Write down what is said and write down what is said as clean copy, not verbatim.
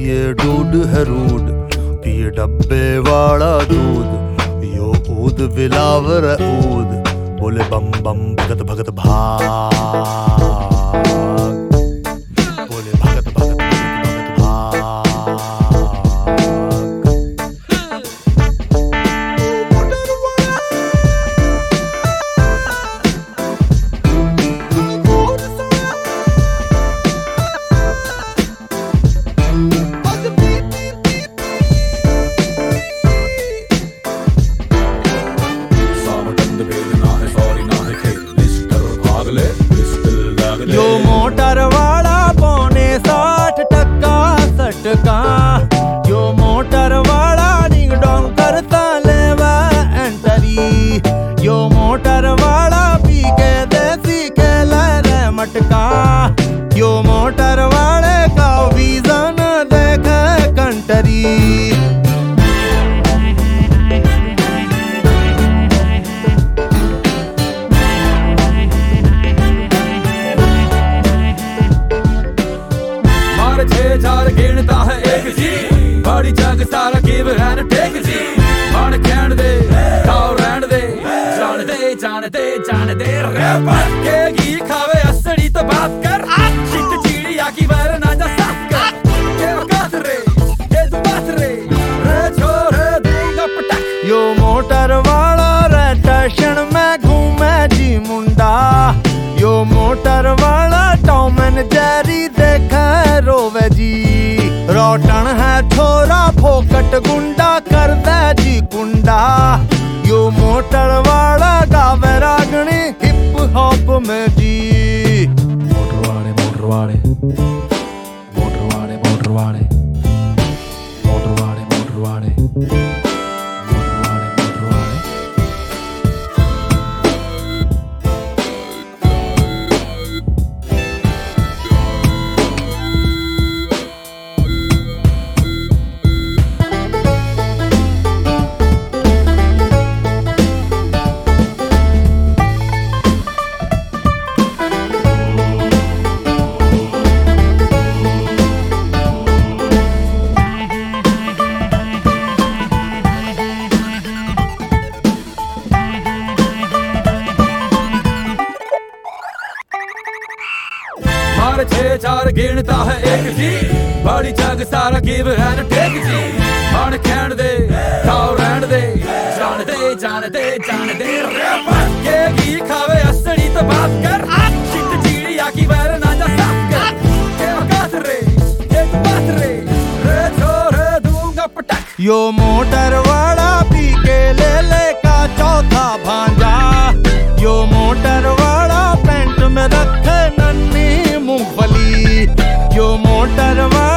ये डूड है रूड, पिए डब्बे वाला दूध। यो ऊद विलावर ऊद, बोले बम बम भगत भगत भाग, बोले भगत भगत भगत भगत भाग। यो मोटर वाला पौने 60 टक्का सटका, यो मोटर वाला डिंग डोंग करता लेवा एंटरी। यो मोटर वाला पी के देसी खेला रे मटका, यो मोटर वाले का वीजा न देखे कंटरी। चार गिनता है एक जी, बड़ी जग सारा गिव एंड टेक जी। मन कहन दे खाओ रहन दे, जान दे जान दे जान दे रे के घी खावे असड़ी तो बात कर। चिट चिड़िया की वर ना जा साफ कर, के वकात रे के तू बात रे छोरे दूंगा पटक। यो मोटर वाला रे स्टेशन में घूमे जी मुंडा, यो मोटर वाला टॉम एंड जेरी देखा रोवे जी। रोटन है छोरा फोकट गुंडा कर दे जी कुंडा, यो मोटर वाला गावे रागनी हिप हॉप में जी। मोटर वाले मोटर वाले मोटर वाले मोटर वाले मोटर वाले मोटर वाले मोटर वाले मोटर वाले। छह चार गिनता है एक जी, बड़ी जग सारा गिव एंड टेक जी। मन कहन दे खाओ रहन दे, जान दे जान दे जान दे रे के घी खावे असड़ी तो बात कर। चिट चिड़िया की वर ना जा साफ कर, के वकात रे के तू बात रे छोरे दूंगा पटक। यो मोटर वाला पी के ले का चौथा भांजा, यो मोटर वाला पेंट में रखे नन्ही मूंगफली। यो मोटर वाला